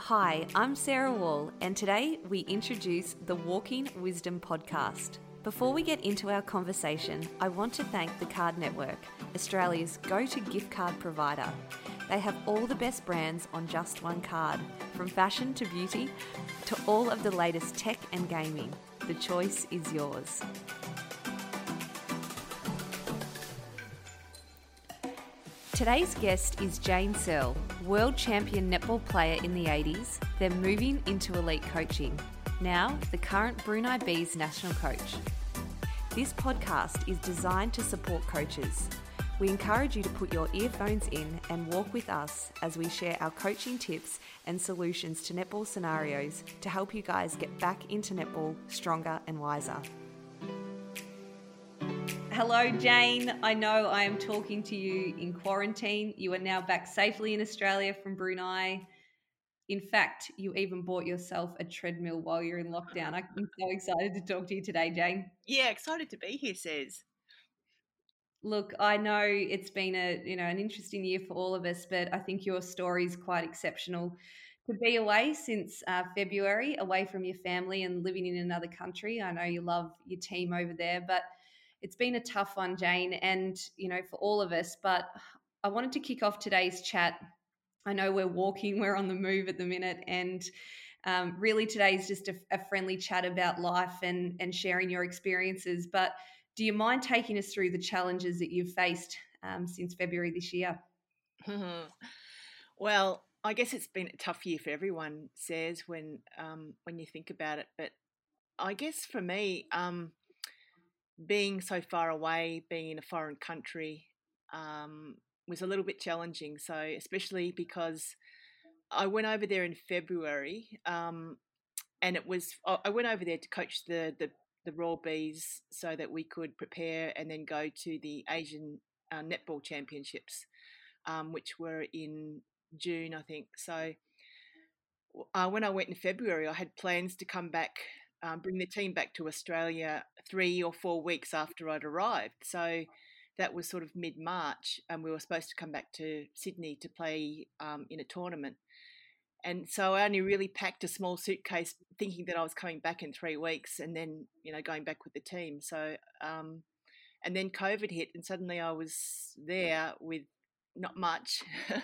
Hi, I'm Sarah Wall, and today we introduce the Walking Wisdom podcast. Before we get into our conversation, I want to thank the Card Network, Australia's go-to gift card provider. They have all the best brands on just one card, from fashion to beauty to all of the latest tech and gaming. The choice is yours. Today's guest is Jane Searle, world champion netball player in the 80s, then moving into elite coaching. Now, the current Brunei Bees national coach. This podcast is designed to support coaches. We encourage you to put your earphones in and walk with us as we share our coaching tips and solutions to netball scenarios to help you guys get back into netball stronger and wiser. Hello, Jane. I know I am talking to you in quarantine. You are now back safely in Australia from Brunei. In fact, you even bought yourself a treadmill while you're in lockdown. I'm so excited to talk to you today, Jane. Yeah, excited to be here, Says. Look, I know it's been an interesting year for all of us, but I think your story is quite exceptional. To be away since February, away from your family and living in another country. I know you love your team over there, but it's been a tough one, Jane, and for all of us. But I wanted to kick off today's chat. I know we're walking, we're on the move at the minute, and really today is just a friendly chat about life and sharing your experiences. But do you mind taking us through the challenges that you've faced since February this year? Well, I guess it's been a tough year for everyone, Says, when you think about it. But I guess for me, being so far away, being in a foreign country, was a little bit challenging. So especially because I went over there in February, and I went over there to coach the Royal Bees so that we could prepare and then go to the Asian Netball Championships, which were in June, I think. So when I went in February, I had plans to come back, bring the team back to Australia 3 or 4 weeks after I'd arrived. So that was sort of mid-March, and we were supposed to come back to Sydney to play in a tournament. And so I only really packed a small suitcase thinking that I was coming back in 3 weeks and then, going back with the team. So, and then COVID hit and suddenly I was there with not much.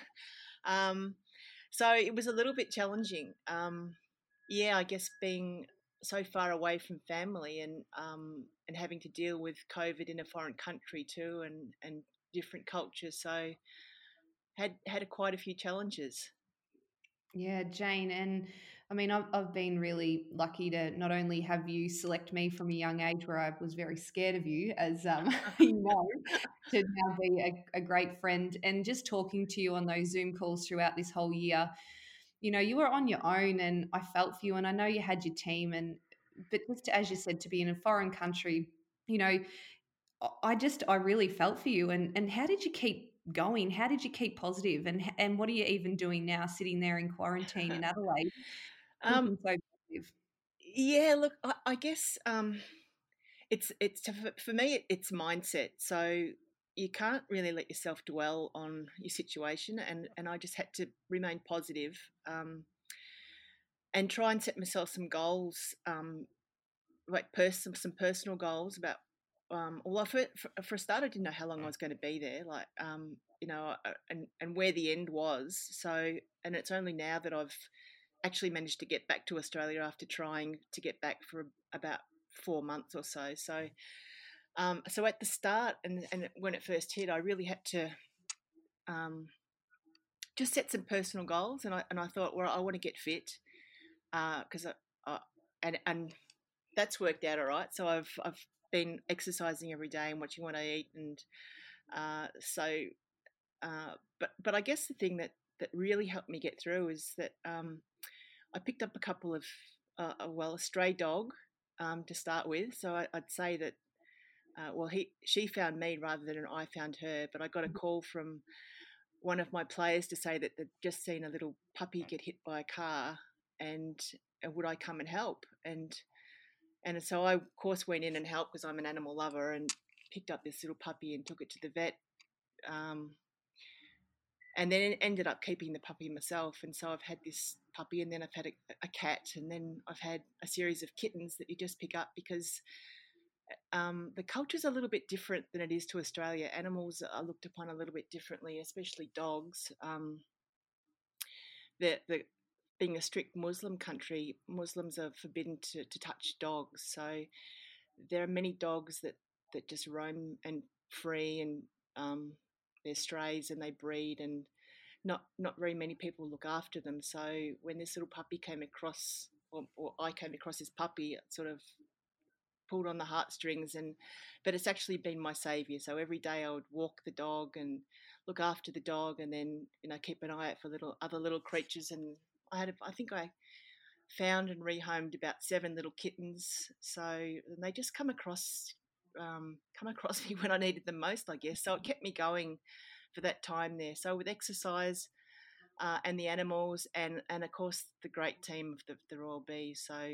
So it was a little bit challenging. Yeah, I guess being so far away from family and having to deal with COVID in a foreign country too, and different cultures. So had quite a few challenges. Yeah, Jane. And I mean, I've been really lucky to not only have you select me from a young age where I was very scared of you, as you know, to now be a great friend and just talking to you on those Zoom calls throughout this whole year. You were on your own and I felt for you, and I know you had your team, but just as you said, to be in a foreign country, you know, I really felt for you. And how did you keep going? How did you keep positive? And what are you even doing now, sitting there in quarantine in Adelaide, Um, looking so positive? yeah, look, I guess it's for me it's mindset. So you can't really let yourself dwell on your situation, and I just had to remain positive, and try and set myself some goals, like some personal goals about. Well, for a start, I didn't know how long I was going to be there, like and where the end was. So, and it's only now that I've actually managed to get back to Australia after trying to get back for about 4 months or so. So at the start and when it first hit, I really had to um, just set some personal goals, and I thought, well, I want to get fit because and that's worked out all right. So I've been exercising every day and watching what I eat, and so but I guess the thing that really helped me get through is that I picked up a couple of a stray dog to start with. So I'd say that she found me rather than I found her. But I got a call from one of my players to say that they'd just seen a little puppy get hit by a car, and would I come and help? And so I, of course, went in and helped because I'm an animal lover, and picked up this little puppy and took it to the vet. Um, and then ended up keeping the puppy myself. And so I've had this puppy, and then I've had a cat, and then I've had a series of kittens that you just pick up because the culture's a little bit different than it is to Australia. Animals are looked upon a little bit differently, especially dogs. The being a strict Muslim country, Muslims are forbidden to touch dogs. So there are many dogs that just roam and free, and they're strays and they breed, and not very many people look after them. So when this little puppy came across, or I came across this puppy, it sort of pulled on the heartstrings, and but it's actually been my savior. So every day I would walk the dog and look after the dog, and then keep an eye out for other little creatures. And I think I found and rehomed about 7 little kittens. So and they just come across me when I needed them most, I guess. So it kept me going for that time there. So with exercise, and the animals, and of course the great team of the Royal Bees. So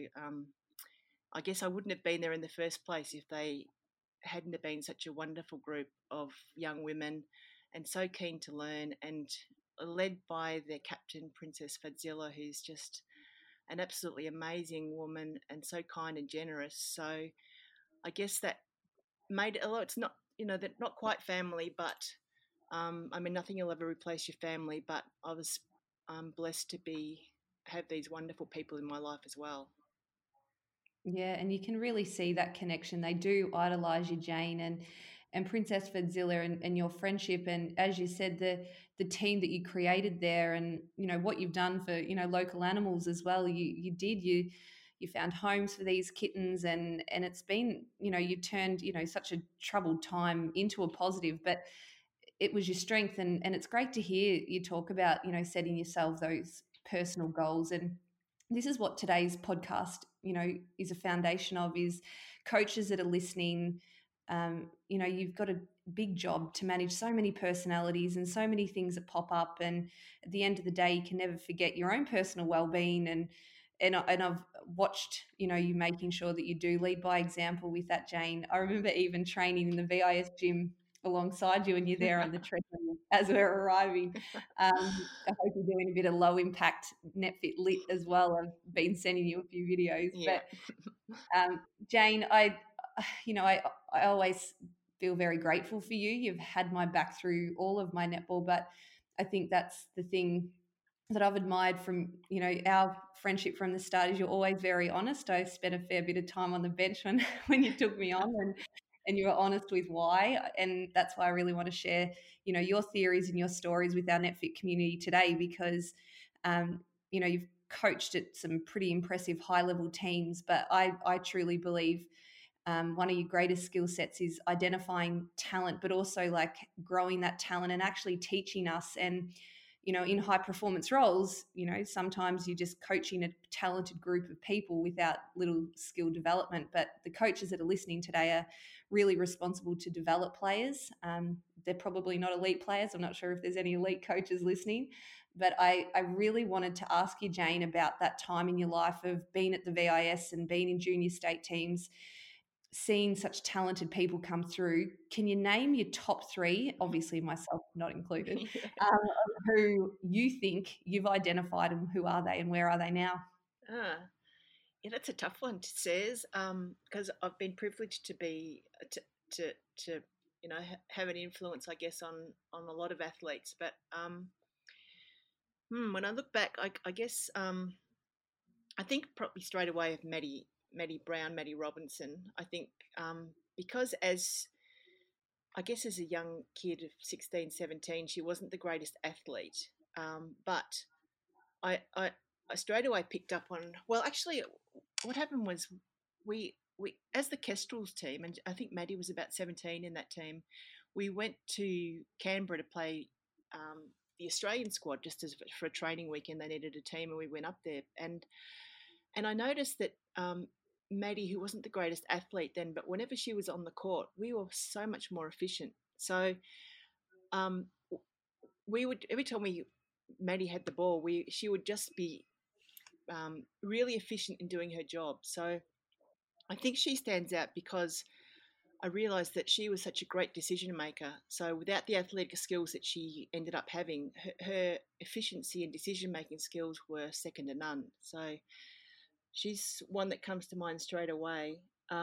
I guess I wouldn't have been there in the first place if they hadn't have been such a wonderful group of young women, and so keen to learn, and led by their captain, Princess Fadzilla, who's just an absolutely amazing woman and so kind and generous. So I guess that made it, although it's not, they're not quite family, but I mean, nothing will ever replace your family. But I was blessed to have these wonderful people in my life as well. Yeah, and you can really see that connection. They do idolize you, Jane, and Princess Fadzilla, and your friendship, and as you said, the team that you created there, and what you've done for local animals as well. You found homes for these kittens, and it's been you turned such a troubled time into a positive, but it was your strength, and it's great to hear you talk about setting yourself those personal goals. And this is what today's podcast is a foundation of, is coaches that are listening. You've got a big job to manage so many personalities and so many things that pop up, and at the end of the day you can never forget your own personal well-being. And I've watched you making sure that you do lead by example with that, Jane. I remember even training in the VIS gym alongside you, and you're there on the treadmill as we're arriving. I hope you're doing a bit of low impact NetFit lit as well. I've been sending you a few videos, Yeah. but Jane, I always feel very grateful for you. You've had my back through all of my netball, but I think that's the thing that I've admired from our friendship from the start, is you're always very honest. I spent a fair bit of time on the bench when you took me on, and you were honest with why, and that's why I really want to share your theories and your stories with our NetFit community today, because you've coached at some pretty impressive high level teams, but I truly believe one of your greatest skill sets is identifying talent, but also like growing that talent and actually teaching us. And in high performance roles, sometimes you're just coaching a talented group of people without little skill development. But the coaches that are listening today are really responsible to develop players. They're probably not elite players. I'm not sure if there's any elite coaches listening, but I really wanted to ask you, Jane, about that time in your life of being at the VIS and being in junior state teams, seeing such talented people come through. Can you name your top 3, obviously myself not included, Yeah. who you think you've identified, and who are they and where are they now? Ah, yeah, that's a tough one, says, because I've been privileged to be to to have an influence, I guess, on a lot of athletes. But when I look back, I guess I think probably straight away of Maddie Brown, Maddie Robinson. I think because as a young kid of 16, 17, she wasn't the greatest athlete, but I straight away picked up on. Well, actually, what happened was we as the Kestrels team, and I think Maddie was about 17 in that team. We went to Canberra to play the Australian squad just as for a training weekend. They needed a team, and we went up there. And I noticed that Maddie, who wasn't the greatest athlete then, but whenever she was on the court, we were so much more efficient. So um, we would, every time Maddie had the ball, she would just be really efficient in doing her job. So I think she stands out because I realised that she was such a great decision maker. So without the athletic skills that she ended up having, her efficiency and decision making skills were second to none. So she's one that comes to mind straight away.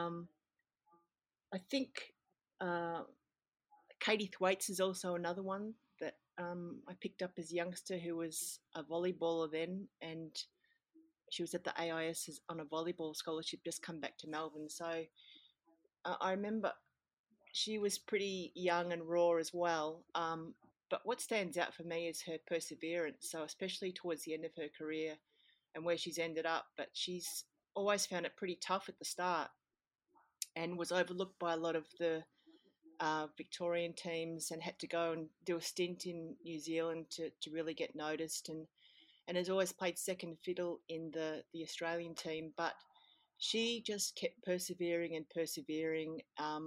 I think uh, Katie Thwaites is also another one that I picked up as a youngster who was a volleyballer then, and she was at the AIS on a volleyball scholarship, just come back to Melbourne. So I remember she was pretty young and raw as well. But what stands out for me is her perseverance. So especially towards the end of her career and where she's ended up, but she's always found it pretty tough at the start and was overlooked by a lot of the Victorian teams and had to go and do a stint in New Zealand to really get noticed and has always played second fiddle in the Australian team. But she just kept persevering and persevering.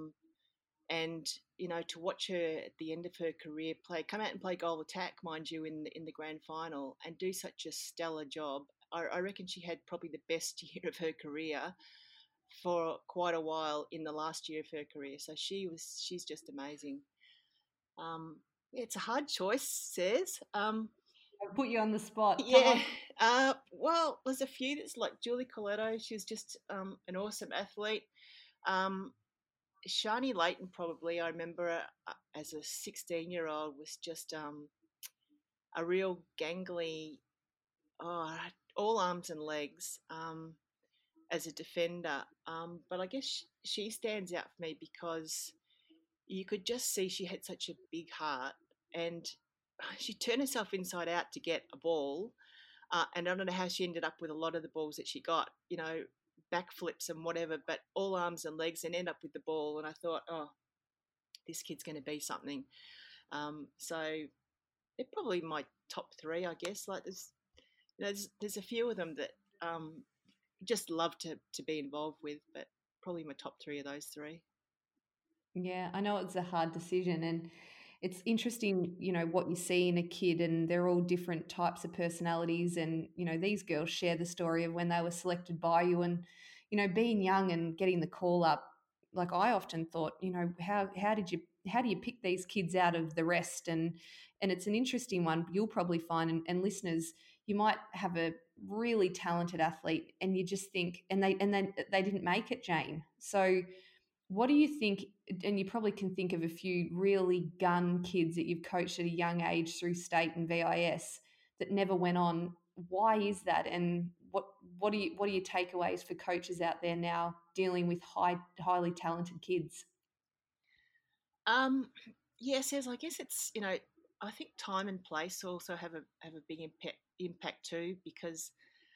And to watch her at the end of her career come out and play goal attack, mind you, in the grand final, and do such a stellar job. I reckon she had probably the best year of her career for quite a while in the last year of her career. So she's just amazing. Yeah, it's a hard choice, says. I'll put you on the spot. Come Yeah. on. Well, there's a few that's like Julie Coletto. She's just an awesome athlete. Um, Shani Layton, probably. I remember her, as a 16-year-old, was just a real gangly, oh, all arms and legs as a defender. But I guess she stands out for me because you could just see she had such a big heart, and she turned herself inside out to get a ball. And I don't know how she ended up with a lot of the balls that she got, backflips and whatever, but all arms and legs and end up with the ball. And I thought, oh, this kid's going to be something. So they're probably my top three, I guess. Like there's a few of them that just love to be involved with, but probably my top three of those three. Yeah, I know it's a hard decision, and it's interesting, what you see in a kid, and they're all different types of personalities. And, these girls share the story of when they were selected by you, and, being young and getting the call up. Like, I often thought, how do you pick these kids out of the rest? And it's an interesting one. You'll probably find, and listeners, you might have a really talented athlete, and you just think, and they didn't make it, Jane. So what do you think? And you probably can think of a few really gun kids that you've coached at a young age through state and VIS that never went on. Why is that? And what are your takeaways for coaches out there now dealing with highly talented kids? Um, yes, yes, I guess it's I think time and place also have a big impact too because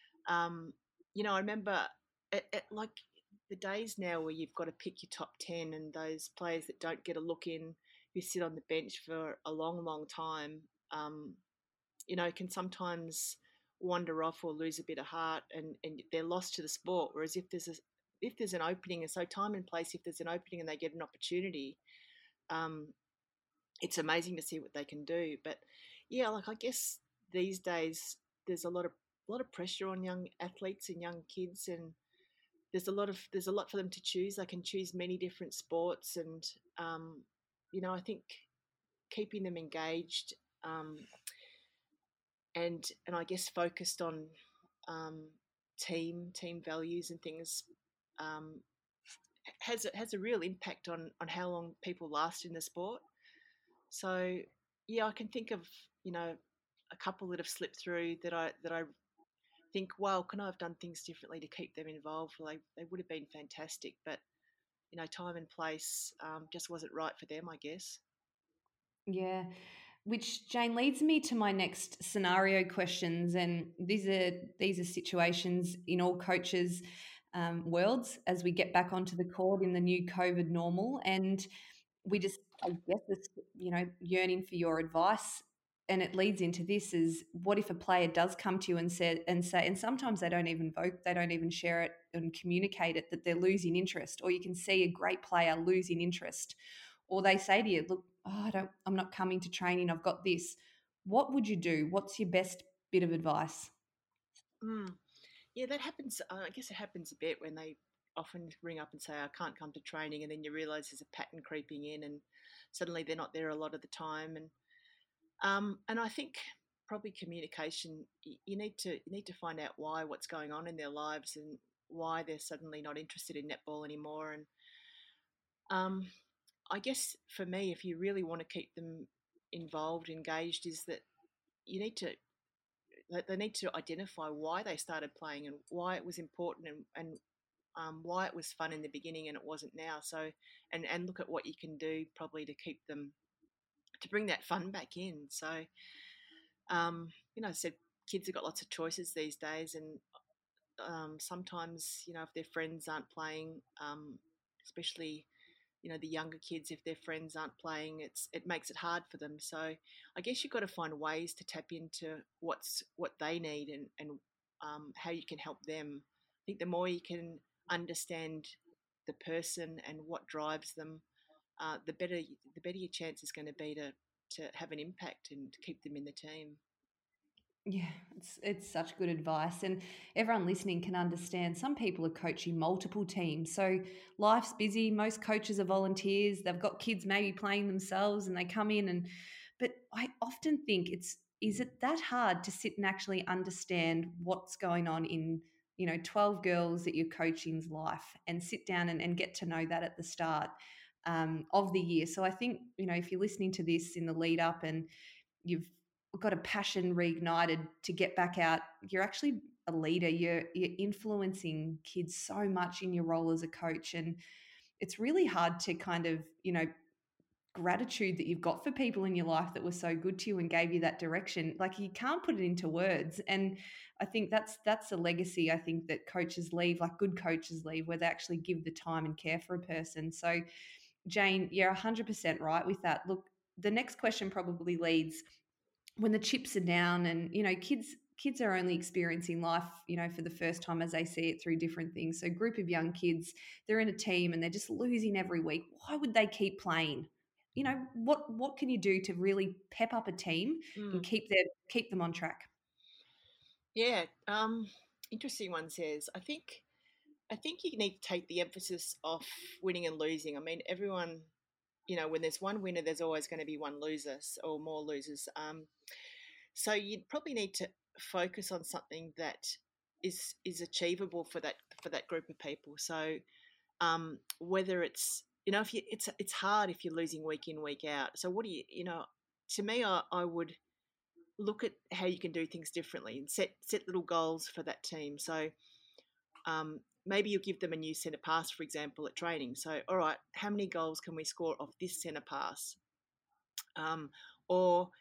I remember like the days now where you've got to pick your top 10 and those players that don't get a look in, who sit on the bench for a long, long time, um, can sometimes wander off or lose a bit of heart and they're lost to the sport. Whereas if there's an opening, and so time and place, if there's an opening and they get an opportunity, um, it's amazing to see what they can do. But yeah, like I guess these days there's a lot of pressure on young athletes and young kids, and there's a lot for them to choose. They can choose many different sports, and I think keeping them engaged, um, and I guess focused on um, team values and things um, has a real impact on how long people last in the sport. So yeah, I can think of a couple that have slipped through that I think, well, can I have done things differently to keep them involved? Well, they would have been fantastic, but time and place just wasn't right for them, I guess. Yeah. Which, Jane, leads me to my next scenario questions, and these are situations in all coaches' worlds as we get back onto the court in the new COVID normal, and we just, I guess, it's yearning for your advice. And it leads into this: is what if a player does come to you and say, and sometimes they don't even vote, they don't even share it and communicate it, that they're losing interest, or you can see a great player losing interest, or they say to you, look, I'm not coming to training, I've got this. What would you do? What's your best bit of advice? Mm. Yeah, that happens. I guess it happens a bit when they often ring up and say, I can't come to training. And then you realize there's a pattern creeping in and suddenly they're not there a lot of the time. And I think probably communication, you need to find out what's going on in their lives and why they're suddenly not interested in netball anymore. And um, I guess for me, if you really want to keep them involved, engaged, is that you need to they need to identify why they started playing and why it was important and why it was fun in the beginning and it wasn't now. So and look at what you can do probably to keep them to bring that fun back in. So I said kids have got lots of choices these days, and sometimes if their friends aren't playing, especially the younger kids, if their friends aren't playing, it makes it hard for them. So I guess you've got to find ways to tap into what they need and how you can help them. I think the more you can understand the person and what drives them, the better your chance is going to be to have an impact and to keep them in the team. Yeah, it's such good advice, and everyone listening can understand. Some people are coaching multiple teams, so life's busy. Most coaches are volunteers. They've got kids maybe playing themselves, and they come in and. But I often think is it that hard to sit and actually understand what's going on in 12 girls that you're coaching's life and sit down and get to know that at the start of the year. So I think if you're listening to this in the lead up and you've got a passion reignited to get back out, you're actually a leader. You're influencing kids so much in your role as a coach, and it's really hard to kind of gratitude that you've got for people in your life that were so good to you and gave you that direction. Like, you can't put it into words. And I think that's a legacy I think that coaches leave, like good coaches leave, where they actually give the time and care for a person. So Jane, you're 100% right with that. Look, the next question probably leads when the chips are down, and kids are only experiencing life for the first time as they see it through different things. So group of young kids, they're in a team and they're just losing every week. Why would they keep playing? What can you do to really pep up a team and Mm. keep them on track? Yeah, interesting one says. I think you need to take the emphasis off winning and losing. I mean, everyone, when there's one winner, there's always going to be one loser or more losers. So you'd probably need to focus on something that is achievable for that group of people. So whether it's if you it's hard if you're losing week in week out. So what do to me, I would look at how you can do things differently and set little goals for that team. So maybe you give them a new centre pass, for example, at training. So, all right, how many goals can we score off this centre pass? Or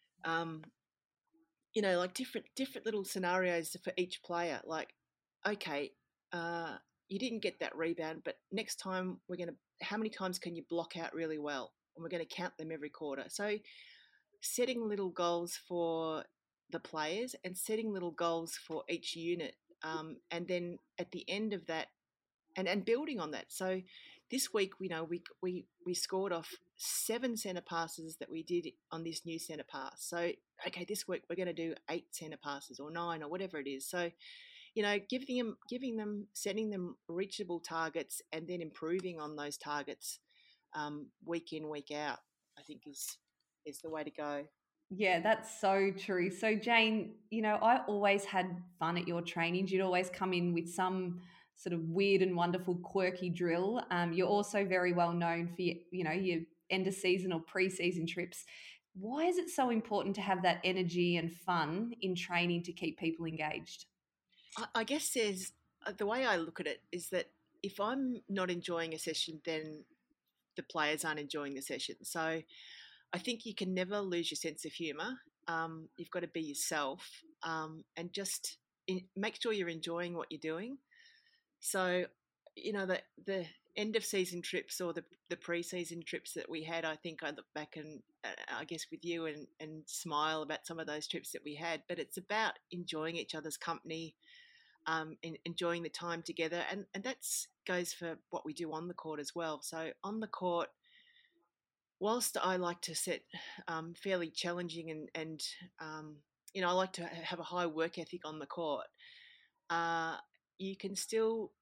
like different little scenarios for each player. Like, okay, uh, you didn't get that rebound, but next time we're gonna. How many times can you block out really well? And we're going to count them every quarter. So, setting little goals for the players and setting little goals for each unit, and then at the end of that, and building on that. So this week, we scored off 7 centre passes that we did on this new centre pass. So okay, this week we're going to do 8 centre passes or 9 or whatever it is. So giving them, setting them reachable targets, and then improving on those targets week in week out. I think is the way to go. Yeah, that's so true. So, Jane, I always had fun at your trainings. You'd always come in with some sort of weird and wonderful, quirky drill. You're also very well known for your end of season or pre-season trips. Why is it so important to have that energy and fun in training to keep people engaged? I guess there's the way I look at it is that if I'm not enjoying a session, then the players aren't enjoying the session. So I think you can never lose your sense of humour. You've got to be yourself, and just make sure you're enjoying what you're doing. So, the end of season trips or the pre-season trips that we had, I think I look back and I guess with you and smile about some of those trips that we had. But it's about enjoying each other's company, and enjoying the time together, and that's goes for what we do on the court as well. So on the court, whilst I like to set fairly challenging and I like to have a high work ethic on the court, uh, you can still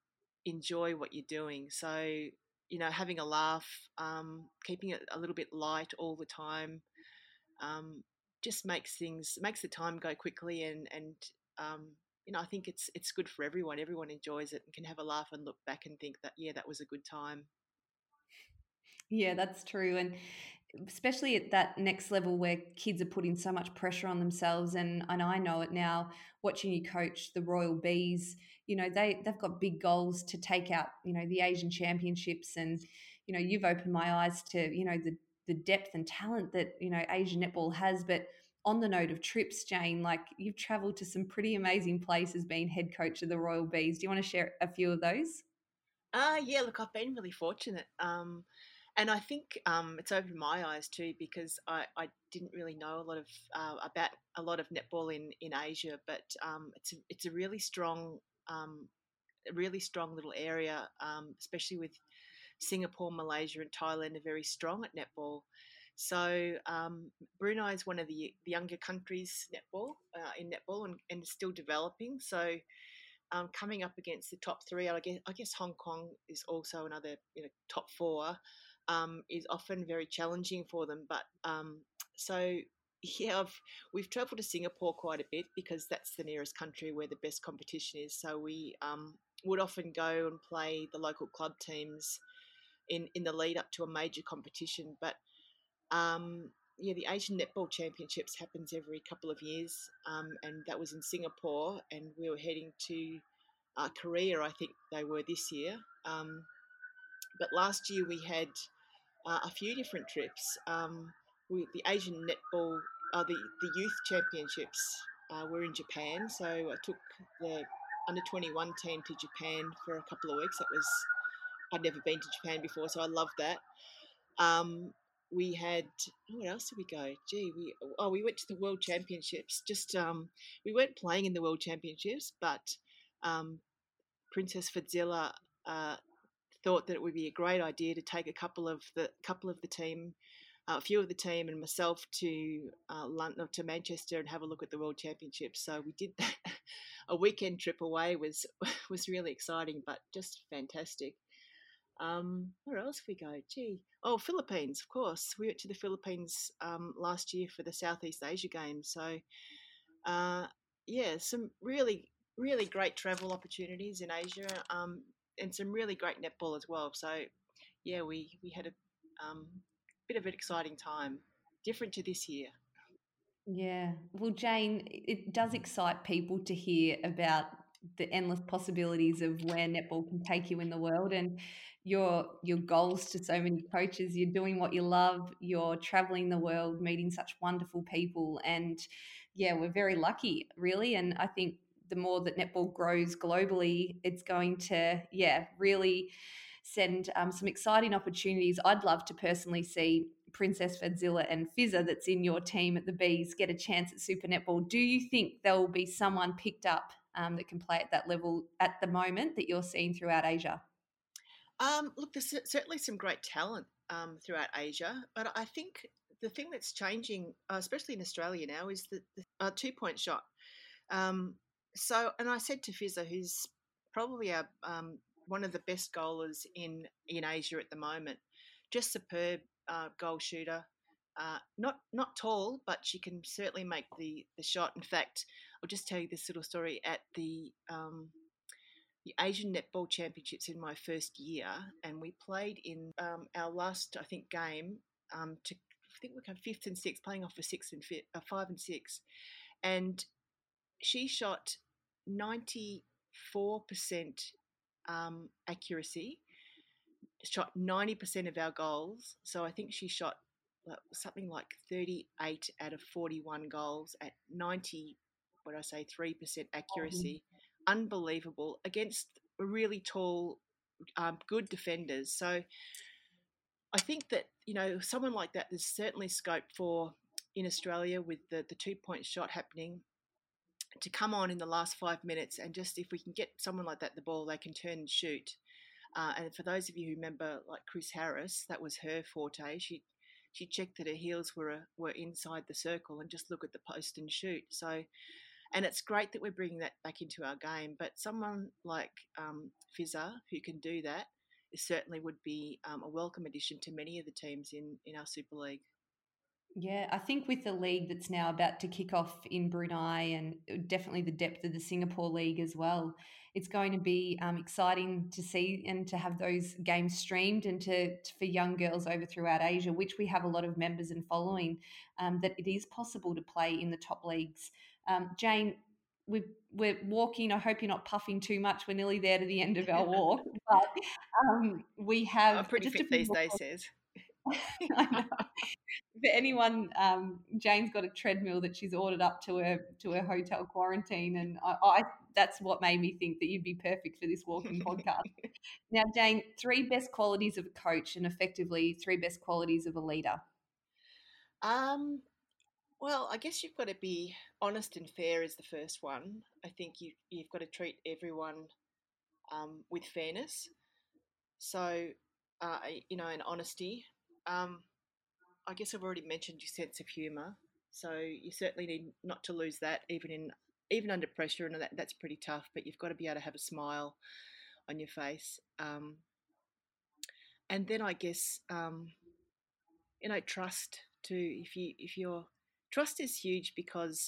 enjoy what you're doing. So, having a laugh, keeping it a little bit light all the time, um, just makes the time go quickly, and um, I think it's good for everyone. Everyone enjoys it and can have a laugh and look back and think that, yeah, that was a good time. Yeah, that's true. And especially at that next level where kids are putting so much pressure on themselves, and I know it now watching you coach the Royal Bees. They've got big goals to take out, the Asian Championships. And you've opened my eyes to, the depth and talent that, Asian netball has. But on the note of trips, Jane, like, you've traveled to some pretty amazing places being head coach of the Royal Bees. Do you want to share a few of those? Yeah, look, I've been really fortunate. And I think it's opened my eyes too, because I didn't really know about a lot of netball in Asia, but it's um, a really strong little area, especially with Singapore, Malaysia, and Thailand are very strong at netball. So Brunei is one of the younger countries in netball, and still developing. So coming up against the top three, I guess Hong Kong is also another top four, is often very challenging for them. But so yeah, we've travelled to Singapore quite a bit because that's the nearest country where the best competition is. So we would often go and play the local club teams in the lead up to a major competition. But yeah, the Asian Netball Championships happens every couple of years, and that was in Singapore, and we were heading to Korea, I think they were this year. But last year we had a few different trips. The Asian Netball, the youth championships were in Japan, so I took the under 21 team to Japan for a couple of weeks. I'd never been to Japan before, so I loved that. Um, we had, what else did we go? Gee, we went to the World Championships. Just we weren't playing in the World Championships, but um, Princess Fadzila uh, thought that it would be a great idea to take a couple of the team, a few of the team, and myself to London, to Manchester, and have a look at the World Championships. So we did that. A weekend trip away was was really exciting, but just fantastic. Where else we go? Gee, oh, Philippines, of course. We went to the Philippines last year for the Southeast Asia Games. So, uh, yeah, some really, really great travel opportunities in Asia, and some really great netball as well. So, yeah, we had a bit of an exciting time, different to this year. Yeah. Well, Jane, it does excite people to hear about the endless possibilities of where netball can take you in the world, and your goals to so many coaches. You're doing what you love, you're traveling the world, meeting such wonderful people. And yeah, we're very lucky, really. And I think the more that netball grows globally, it's going to, yeah, really send some exciting opportunities. I'd love to personally see Princess Fadzilla and Fizzer, that's in your team at the Bees, get a chance at Super Netball. Do you think there will be someone picked up that can play at that level at the moment that you're seeing throughout Asia? Look, there's certainly some great talent throughout Asia, but I think the thing that's changing, especially in Australia now, is the 2 point shot. Um, and I said to Fizzer, who's probably one of the best goalers in Asia at the moment, just superb goal shooter. Not tall, but she can certainly make the shot. In fact, I'll just tell you this little story at the Asian Netball Championships in my first year, and we played in our last, I think, game to. I think we came fifth and sixth, playing off for five and six, and she shot 94% accuracy, shot 90% of our goals. So I think she shot something like 38 out of 41 goals at 90, what I say, 3% accuracy. Unbelievable against really tall, good defenders. So I think that, someone like that, there's certainly scope for in Australia with the 2 point shot happening to come on in the last 5 minutes, and just if we can get someone like that the ball, they can turn and shoot. And for those of you who remember, like Chris Harris, that was her forte. She checked that her heels were inside the circle and just look at the post and shoot. So And it's great that we're bringing that back into our game. But someone like Fizzer, who can do that, certainly would be a welcome addition to many of the teams in our Super League. Yeah, I think with the league that's now about to kick off in Brunei and definitely the depth of the Singapore League as well, it's going to be exciting to see and to have those games streamed and for young girls over throughout Asia, which we have a lot of members and following, that it is possible to play in the top leagues. Jane, we're walking. I hope you're not puffing too much. We're nearly there to the end of our walk, but we I'm have pretty just a fit few these more. days, says. I know. For anyone, Jane's got a treadmill that she's ordered up to her hotel quarantine, and I that's what made me think that you'd be perfect for this walking podcast. Now, Jane, three best qualities of a coach, and effectively three best qualities of a leader. um, well, I guess you've got to be honest and fair is the first one. I think you've got to treat everyone with fairness. So, and honesty. Um, I guess I've already mentioned your sense of humour. So you certainly need not to lose that, even under pressure, and that's pretty tough. But you've got to be able to have a smile on your face. And then I guess trust too. If your trust is huge because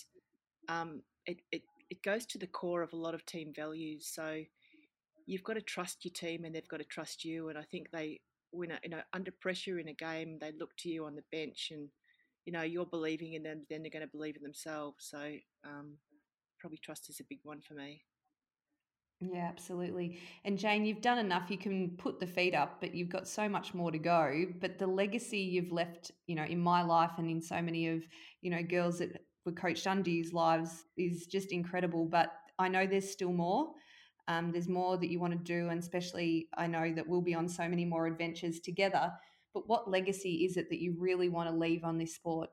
it goes to the core of a lot of team values. So you've got to trust your team and they've got to trust you. And I think when under pressure in a game, they look to you on the bench, and you're believing in them, then they're going to believe in themselves. So probably trust is a big one for me. Yeah, absolutely. And Jane, you've done enough. You can put the feet up, but you've got so much more to go. But the legacy you've left, in my life and in so many of, girls that were coached under you's lives is just incredible. But I know there's still more. There's more that you want to do. And especially, I know that we'll be on so many more adventures together. But what legacy is it that you really want to leave on this sport?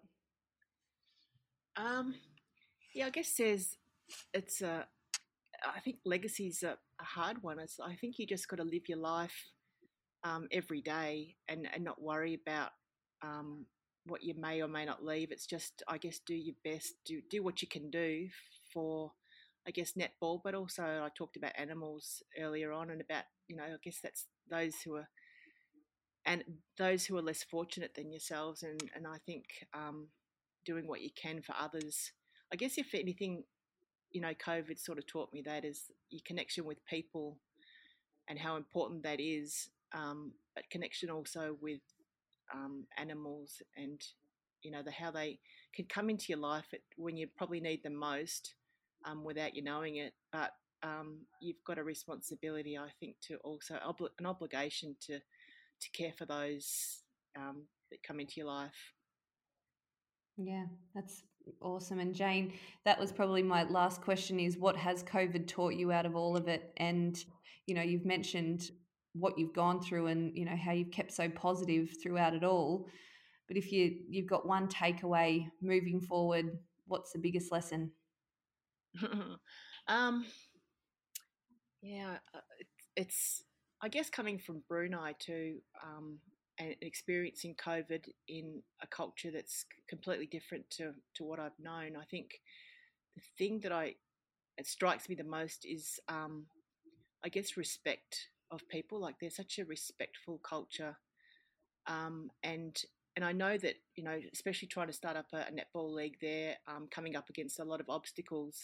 Um, yeah, I guess it's a. I think legacy's a hard one. I think you just got to live your life every day and not worry about um, what you may or may not leave. It's just, I guess, do your best, do what you can do for, I guess, netball, but also I talked about animals earlier on and about, I guess that's and those who are less fortunate than yourselves. And I think doing what you can for others. I guess if anything, COVID sort of taught me that is your connection with people and how important that is, but connection also with animals and how they can come into your life when you probably need them most, without you knowing it. But you've got a responsibility, I think, to also an obligation to care for those that come into your life. Yeah, that's awesome. And Jane, that was probably my last question is what has COVID taught you out of all of it? And, you've mentioned what you've gone through and, how you've kept so positive throughout it all. But if you've got one takeaway moving forward, what's the biggest lesson? um, yeah, it's I guess coming from Brunei too, and experiencing COVID in a culture that's completely different to what I've known. I think the thing it strikes me the most is I guess respect of people. Like there's such a respectful culture, and I know that especially trying to start up a netball league there, coming up against a lot of obstacles.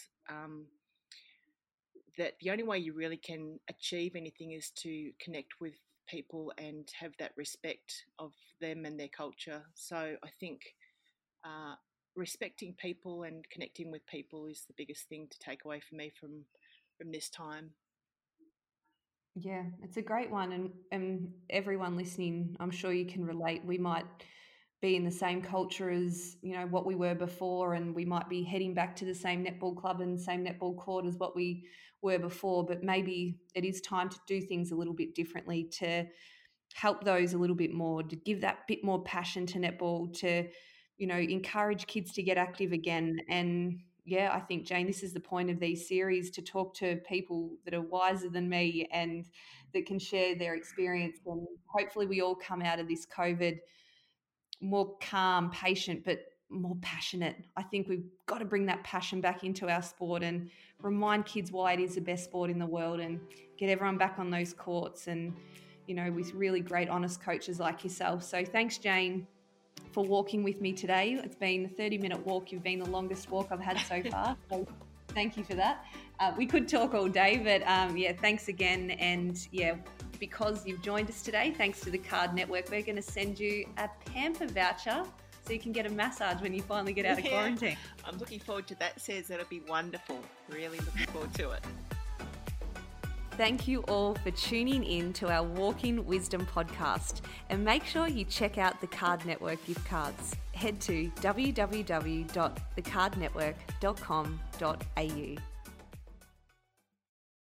That the only way you really can achieve anything is to connect with people and have that respect of them and their culture. So I think uh, respecting people and connecting with people is the biggest thing to take away from me from this time. Yeah, it's a great one. And everyone listening, I'm sure you can relate. We might be in the same culture as, what we were before, and we might be heading back to the same netball club and same netball court as what we were before. But maybe it is time to do things a little bit differently to help those a little bit more, to give that bit more passion to netball, to, encourage kids to get active again. And yeah, I think, Jane, this is the point of these series to talk to people that are wiser than me and that can share their experience. And hopefully, we all come out of this COVID more calm, patient, but more passionate. I think we've got to bring that passion back into our sport and remind kids why it is the best sport in the world, and get everyone back on those courts, and, you know, with really great, honest coaches like yourself. So thanks, Jane, for walking with me today. It's been a 30-minute walk. You've been the longest walk I've had so far. So thank you for that. We could talk all day, but thanks again. And because you've joined us today, thanks to the Card Network, we're going to send you a Pamper voucher so you can get a massage when you finally get out of quarantine. I'm looking forward to that, Says. That'll be wonderful. Really looking forward to it. Thank you all for tuning in to our Walking Wisdom podcast, and make sure you check out the Card Network gift cards. Head to www.thecardnetwork.com.au.